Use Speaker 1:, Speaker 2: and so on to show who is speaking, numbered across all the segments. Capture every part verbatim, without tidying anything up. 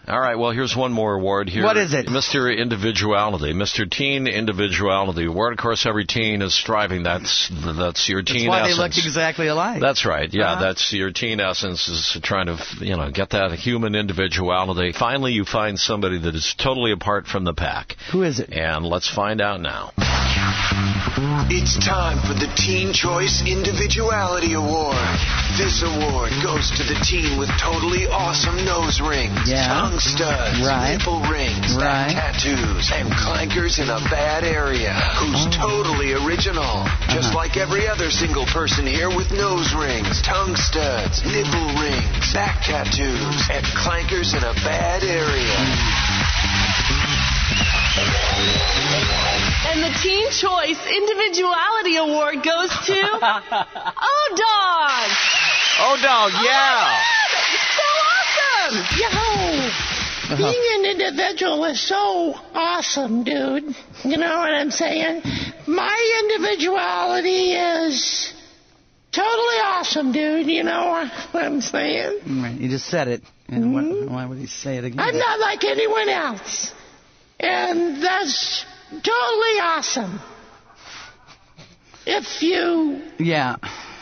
Speaker 1: All right, well, here's one more award here.
Speaker 2: What is it?
Speaker 1: Mister Individuality. Mister Teen Individuality Award. Of course, every teen is striving. That's that's your teen
Speaker 2: That's why
Speaker 1: essence.
Speaker 2: they look exactly alike.
Speaker 1: That's right. Yeah,
Speaker 2: Uh-huh.
Speaker 1: that's your teen essence is trying to, you know, get that human individuality. Finally, you find somebody that is totally apart from the pack.
Speaker 2: Who is it?
Speaker 1: And let's find out now.
Speaker 3: It's time for the Teen Choice Individuality Award. This award goes to the teen with totally awesome nose rings,
Speaker 2: Yeah.
Speaker 3: tongue studs,
Speaker 2: Right.
Speaker 3: nipple rings,
Speaker 2: Right.
Speaker 3: back tattoos, and clankers in a bad area. Who's
Speaker 2: Oh.
Speaker 3: totally original. Just
Speaker 2: Uh-huh.
Speaker 3: like every other single person here with nose rings, tongue studs, nipple rings, back tattoos, and clankers in a bad area.
Speaker 4: And the Teen Choice Individuality Award goes to O-Dog.
Speaker 1: Oh, dog, yeah.
Speaker 4: Oh, my God, so awesome.
Speaker 5: Yo, being an individual is so awesome, dude. You know what I'm saying? My individuality is totally awesome, dude. You know what I'm saying?
Speaker 2: Right, you just said it. And what, why would he say it again?
Speaker 5: I'm not like anyone else. And that's totally awesome. If you...
Speaker 2: Yeah.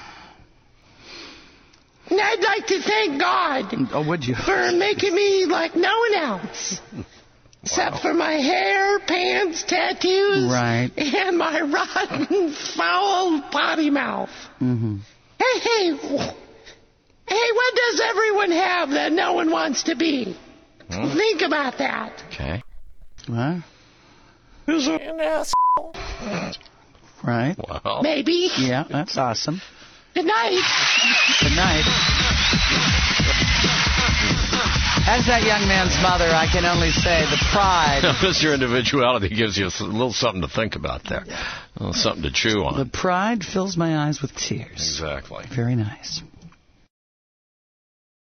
Speaker 5: And I'd like to thank God
Speaker 2: Oh, would you?
Speaker 5: for making me like no one else. Except for my hair, pants, tattoos,
Speaker 2: Right.
Speaker 5: and my rotten, foul potty mouth.
Speaker 2: Mm-hmm.
Speaker 5: Hey, hey, wh- hey, what does everyone have that no one wants to be?
Speaker 1: Hmm.
Speaker 5: Think about that.
Speaker 1: Okay.
Speaker 2: What?
Speaker 5: Who's an ass?
Speaker 2: Right.
Speaker 1: Well.
Speaker 5: Maybe.
Speaker 2: Yeah, that's awesome.
Speaker 5: Good night.
Speaker 2: Good night. As that young man's mother, I can only say the pride.
Speaker 1: Mister Individuality gives you a little something to think about there. A little something to chew on.
Speaker 2: The pride fills my eyes with tears.
Speaker 1: Exactly.
Speaker 2: Very nice.